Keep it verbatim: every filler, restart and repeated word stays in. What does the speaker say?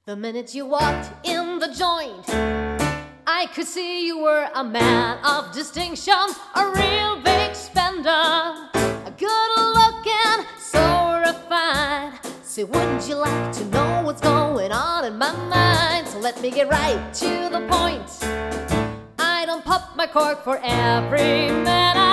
The minute you walked in the joint, I could see you were a man of distinction, a real big spender, a good looking, so refined. Say, wouldn't you like to know what's going on in my mind? So let me get right to the point. I don't pop my cork for every man I